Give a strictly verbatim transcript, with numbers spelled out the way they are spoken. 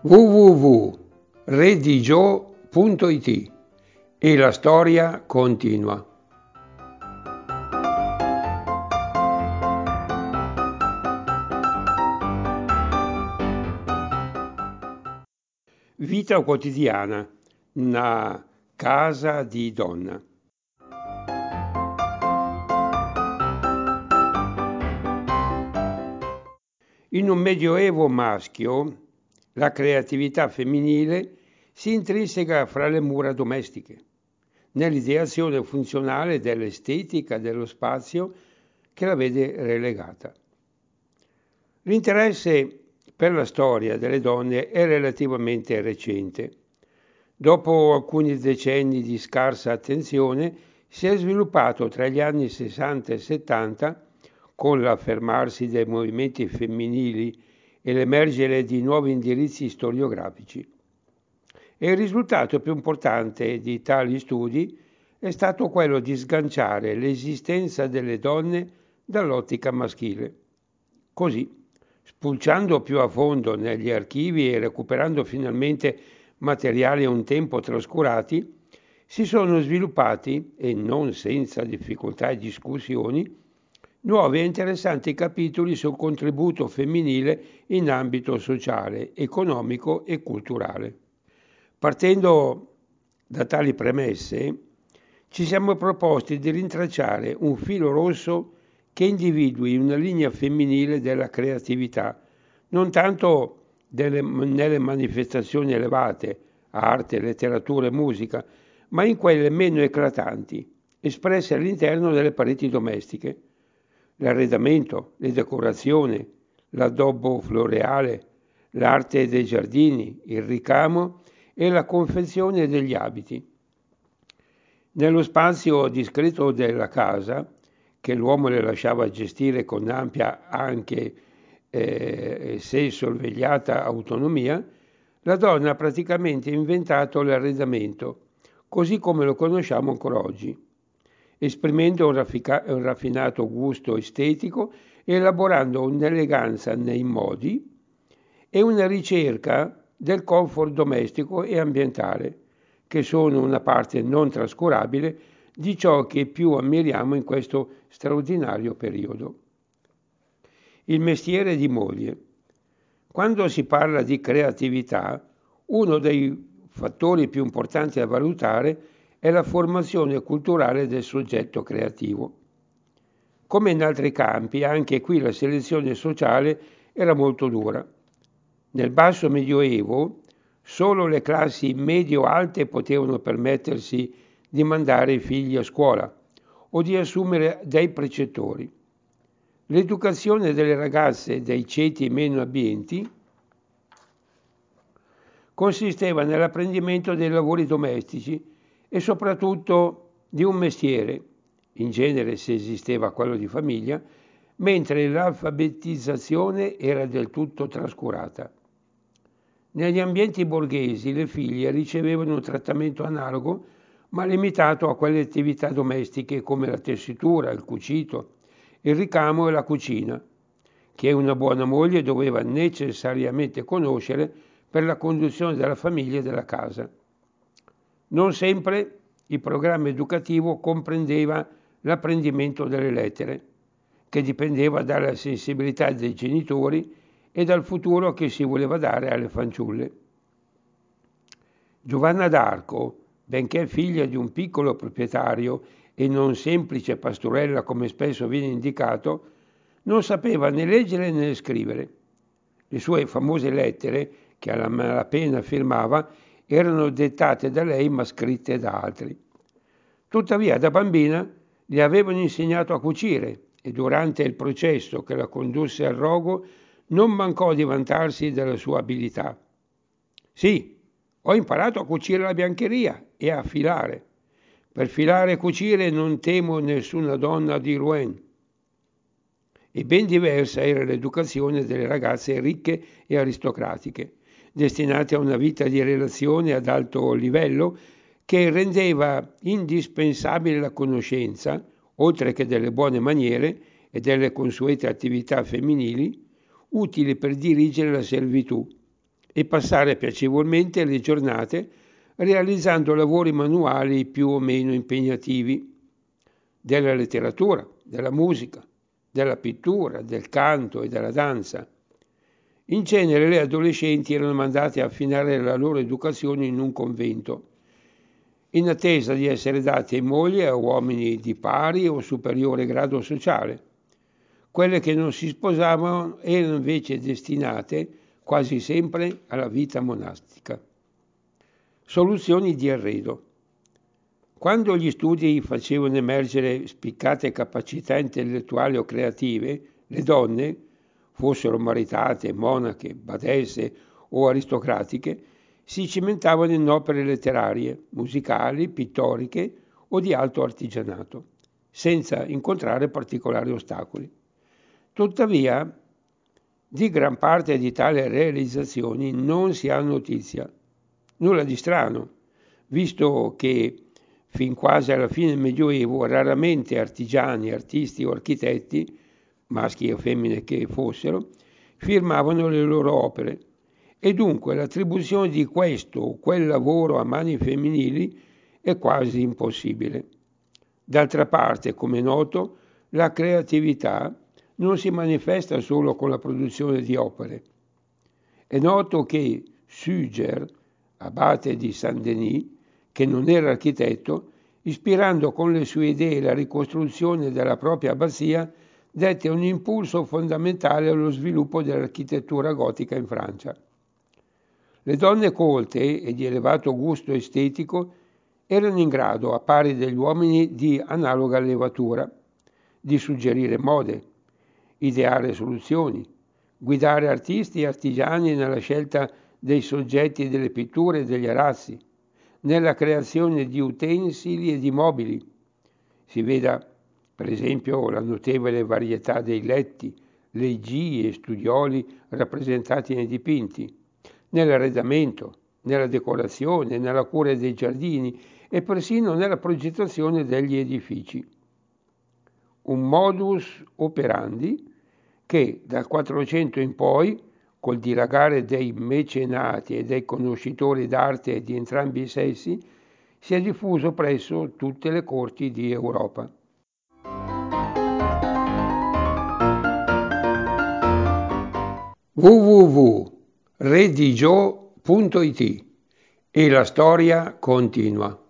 w w w punto redigio punto it e la storia continua. Vita quotidiana, una casa di donna. In un medioevo maschio, la creatività femminile si intrinseca fra le mura domestiche, nell'ideazione funzionale dell'estetica dello spazio che la vede relegata. L'interesse per la storia delle donne è relativamente recente. Dopo alcuni decenni di scarsa attenzione, si è sviluppato tra gli anni sessanta e settanta, con l'affermarsi dei movimenti femminili e l'emergere di nuovi indirizzi storiografici. E il risultato più importante di tali studi è stato quello di sganciare l'esistenza delle donne dall'ottica maschile. Così, spulciando più a fondo negli archivi e recuperando finalmente materiali un tempo trascurati, si sono sviluppati, e non senza difficoltà e discussioni, nuovi e interessanti capitoli sul contributo femminile in ambito sociale, economico e culturale. Partendo da tali premesse, ci siamo proposti di rintracciare un filo rosso che individui una linea femminile della creatività, non tanto delle, nelle manifestazioni elevate, arte, letteratura e musica, ma in quelle meno eclatanti, espresse all'interno delle pareti domestiche. L'arredamento, le decorazioni, l'addobbo floreale, l'arte dei giardini, il ricamo e la confezione degli abiti. Nello spazio discreto della casa, che l'uomo le lasciava gestire con ampia anche eh, se sorvegliata autonomia, la donna ha praticamente inventato l'arredamento, così come lo conosciamo ancora oggi, esprimendo un, raffica- un raffinato gusto estetico, elaborando un'eleganza nei modi e una ricerca del comfort domestico e ambientale, che sono una parte non trascurabile di ciò che più ammiriamo in questo straordinario periodo. Il mestiere di moglie. Quando si parla di creatività, uno dei fattori più importanti da valutare è la formazione culturale del soggetto creativo. Come in altri campi, anche qui la selezione sociale era molto dura. Nel basso medioevo, solo le classi medio-alte potevano permettersi di mandare i figli a scuola o di assumere dei precettori. L'educazione delle ragazze dei ceti meno abbienti consisteva nell'apprendimento dei lavori domestici e soprattutto di un mestiere, in genere se esisteva quello di famiglia, mentre l'alfabetizzazione era del tutto trascurata. Negli ambienti borghesi le figlie ricevevano un trattamento analogo, ma limitato a quelle attività domestiche come la tessitura, il cucito, il ricamo e la cucina, che una buona moglie doveva necessariamente conoscere per la conduzione della famiglia e della casa. Non sempre il programma educativo comprendeva l'apprendimento delle lettere, che dipendeva dalla sensibilità dei genitori e dal futuro che si voleva dare alle fanciulle. Giovanna d'Arco, benché figlia di un piccolo proprietario e non semplice pastorella come spesso viene indicato, non sapeva né leggere né scrivere. Le sue famose lettere, che alla malapena firmava, erano dettate da lei ma scritte da altri. Tuttavia da bambina le avevano insegnato a cucire e durante il processo che la condusse al rogo non mancò di vantarsi della sua abilità. Sì, ho imparato a cucire la biancheria e a filare. Per filare e cucire non temo nessuna donna di Rouen. E ben diversa era l'educazione delle ragazze ricche e aristocratiche, destinate a una vita di relazione ad alto livello che rendeva indispensabile la conoscenza, oltre che delle buone maniere e delle consuete attività femminili, utili per dirigere la servitù e passare piacevolmente le giornate realizzando lavori manuali più o meno impegnativi, della letteratura, della musica, della pittura, del canto e della danza. In genere le adolescenti erano mandate a finire la loro educazione in un convento, in attesa di essere date in moglie a uomini di pari o superiore grado sociale. Quelle che non si sposavano erano invece destinate quasi sempre alla vita monastica. Soluzioni di arredo. Quando gli studi facevano emergere spiccate capacità intellettuali o creative, le donne, fossero maritate, monache, badesse o aristocratiche, si cimentavano in opere letterarie, musicali, pittoriche o di alto artigianato, senza incontrare particolari ostacoli. Tuttavia, di gran parte di tali realizzazioni non si ha notizia. Nulla di strano, visto che fin quasi alla fine del Medioevo raramente artigiani, artisti o architetti, maschi o femmine che fossero, firmavano le loro opere e dunque l'attribuzione di questo o quel lavoro a mani femminili è quasi impossibile. D'altra parte, come è noto, la creatività non si manifesta solo con la produzione di opere. È noto che Suger, abate di Saint-Denis, che non era architetto, ispirando con le sue idee la ricostruzione della propria abbazia, dette un impulso fondamentale allo sviluppo dell'architettura gotica in Francia. Le donne colte e di elevato gusto estetico erano in grado, a pari degli uomini di analoga levatura, di suggerire mode, ideare soluzioni, guidare artisti e artigiani nella scelta dei soggetti delle pitture e degli arazzi, nella creazione di utensili e di mobili. Si veda per esempio la notevole varietà dei letti, leggii e studioli rappresentati nei dipinti, nell'arredamento, nella decorazione, nella cura dei giardini e persino nella progettazione degli edifici. Un modus operandi che dal Quattrocento in poi, col dilagare dei mecenati e dei conoscitori d'arte di entrambi i sessi, si è diffuso presso tutte le corti di Europa. w w w punto redigio punto it e la storia continua.